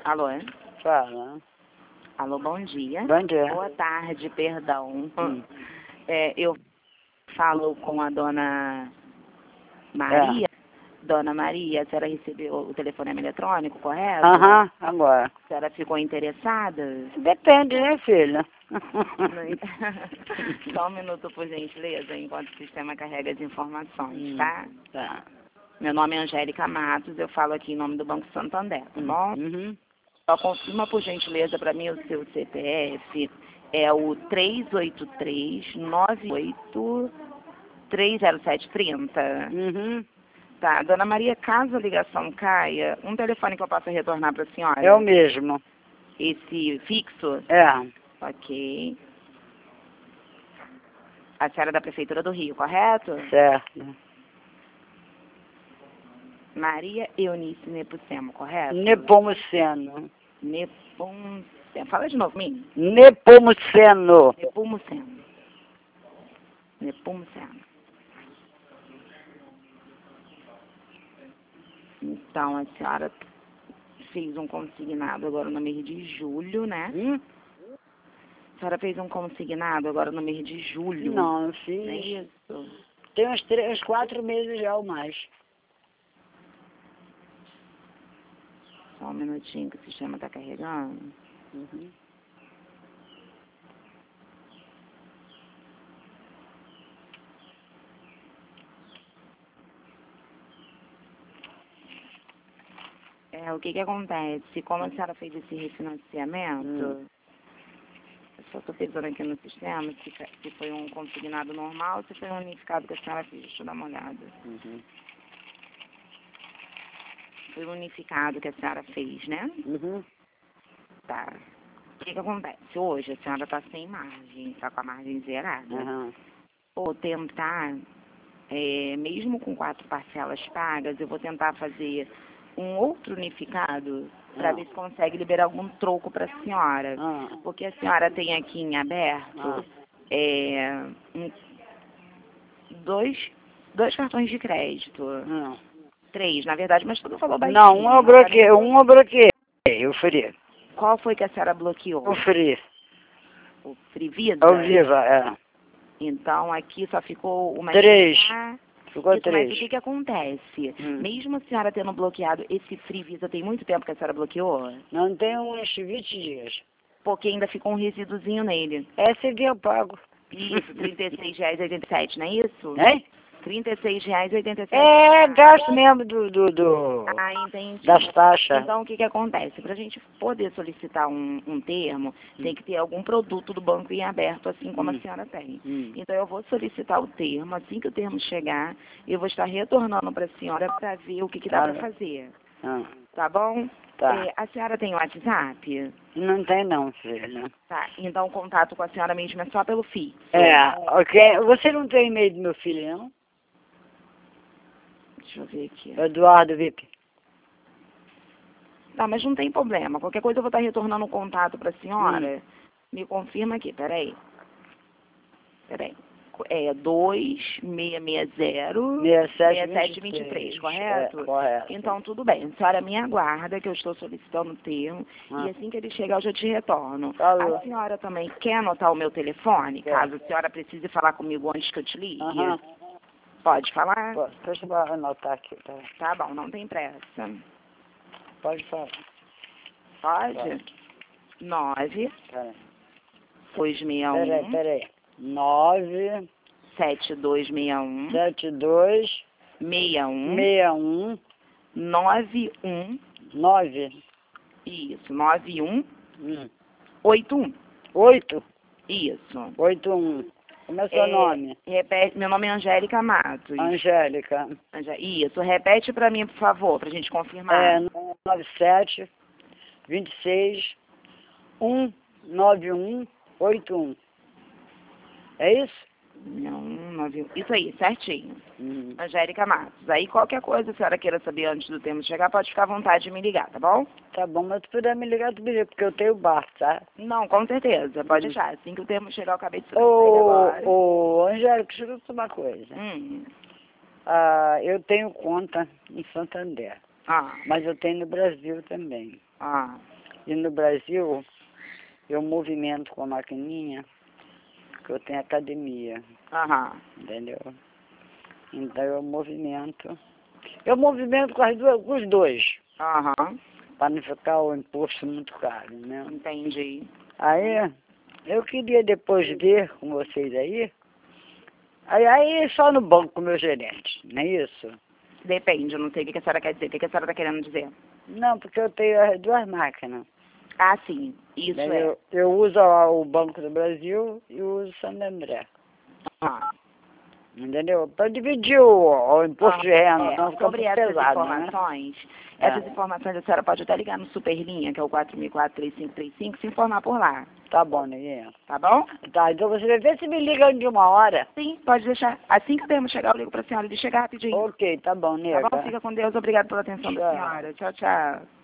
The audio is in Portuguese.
Alô? Fala. Alô, bom dia. Bom dia. Boa tarde, perdão. Eu falo com a dona Maria. Dona Maria, a senhora recebeu o telefonema eletrônico, correto? Aham, agora. A senhora ficou interessada? Depende, né, filha? Só um minuto, por gentileza, enquanto o sistema carrega as informações, tá? Tá. Meu nome é Angélica Matos, eu falo aqui em nome do Banco Santander, tá bom? Uhum. Só confirma, por gentileza, para mim o seu CPF. É o 38398-30730. Uhum. Tá, dona Maria, caso a ligação caia, um telefone que eu possa retornar para a senhora? É o mesmo. Esse fixo? É. Ok. A senhora é da Prefeitura do Rio, correto? Certo. Maria Eunice Nepomuceno, correto? Nepomuceno. Nepomuceno. Fala de novo pra mim. Nepomuceno. Nepomuceno. Nepomuceno. Então, a senhora fez um consignado agora no mês de julho, né? A senhora fez um consignado agora no mês de julho. Não, Não fiz. é isso? Tem uns 4 meses já ou mais. Só um minutinho que o sistema está carregando. Uhum. O que acontece? Como a senhora fez esse refinanciamento, eu só estou pesando aqui no sistema se foi um consignado normal ou se foi um unificado que a senhora fez. Deixa eu dar uma olhada. Uhum. Foi um unificado que a senhora fez, né? Uhum. Tá. O que acontece? Hoje a senhora está sem margem, está com a margem zerada. Uhum. Vou tentar, mesmo com 4 parcelas pagas, eu vou tentar fazer um outro unificado para ver se consegue liberar algum troco para a senhora. Porque a senhora tem aqui em aberto dois cartões de crédito. 3, na verdade, mas tudo falou baixinho. Não, um eu bloqueei. Eu fui. Qual foi que a senhora bloqueou? O Free. O Frivisa? Ao Viva, é. Então, aqui só ficou uma... 3. Ficou Isso, mas 3. o que acontece? Mesmo a senhora tendo bloqueado, esse Frivisa tem muito tempo que a senhora bloqueou? Não tem uns 20 dias. Porque ainda ficou um resíduozinho nele. Esse dia eu pago. Isso, R$ 36,87, não é isso? Hein? R$ 36,87. É, gasto mesmo Ah, entendi. das taxas. Então, o que acontece? Para a gente poder solicitar um termo, tem que ter algum produto do banco em aberto, assim como a senhora tem. Então, eu vou solicitar o termo. Assim que o termo chegar, eu vou estar retornando para a senhora para ver o que dá para fazer. Tá bom? Tá. A senhora tem WhatsApp? Não tem não, filha. Tá. Então, o contato com a senhora mesmo é só pelo fixo. Ok. Você não tem e-mail do meu filho, não? Deixa eu ver aqui. Eduardo VIP. Tá, mas não tem problema. Qualquer coisa eu vou estar retornando o contato para a senhora. Me confirma aqui, peraí. É 2660-6723, correto? Correto. Então, tudo bem. A senhora me aguarda que eu estou solicitando o termo. E assim que ele chegar, eu já te retorno. Falou. A senhora também quer anotar o meu telefone, caso a senhora precise falar comigo antes que eu te ligue? Pode falar? Deixa eu anotar aqui. Tá bom, não tem pressa. Pode falar. Pode? 9 261 Peraí. 9 7261 72 61 61 91 9 isso, 91 81 81 8 isso. 81. Como é seu nome? Repete, meu nome é Angélica Matos. Angélica. Isso, repete pra mim, por favor, pra gente confirmar. 97 26 191 81. É isso? Não, 91. Isso aí, certinho. Angélica Matos. Aí qualquer coisa, se a senhora queira saber antes do termo chegar, pode ficar à vontade de me ligar, tá bom? Tá bom, mas se puder me ligar, tu me liga, porque eu tenho bar, tá? Não, com certeza, pode deixar. Assim que o termo chegar, eu acabei de solicitar ele agora. Angélica, deixa eu falar uma coisa. Eu tenho conta em Santander, mas eu tenho no Brasil também. E no Brasil, eu movimento com a maquininha, porque eu tenho academia. Aham. Entendeu? Então eu movimento. Eu movimento com os dois. Aham. Para não ficar o imposto muito caro, né? Entendi. Aí, eu queria depois ver com vocês aí. Aí só no banco com o meu gerente, não é isso? Depende, eu não sei o que a senhora quer dizer. O que a senhora está querendo dizer? Não, porque eu tenho as duas máquinas. Ah, sim. Isso Daí é. eu uso o Banco do Brasil e uso o Santo André. Ah. Entendeu? Para dividir o imposto de renda, não fica sobre muito essas pesado, informações, né? essas informações a senhora pode até ligar no Superlinha, que é o 4004-3535, se informar por lá. Tá bom, Neguinha. Tá bom? Tá, então você vai ver se me liga de uma hora. Sim, pode deixar. Assim que o termo chegar, eu ligo para a senhora. Ele chegar rapidinho. Ok, tá bom, nega. Tá bom? Fica com Deus. Obrigado pela atenção da senhora. Tchau, tchau.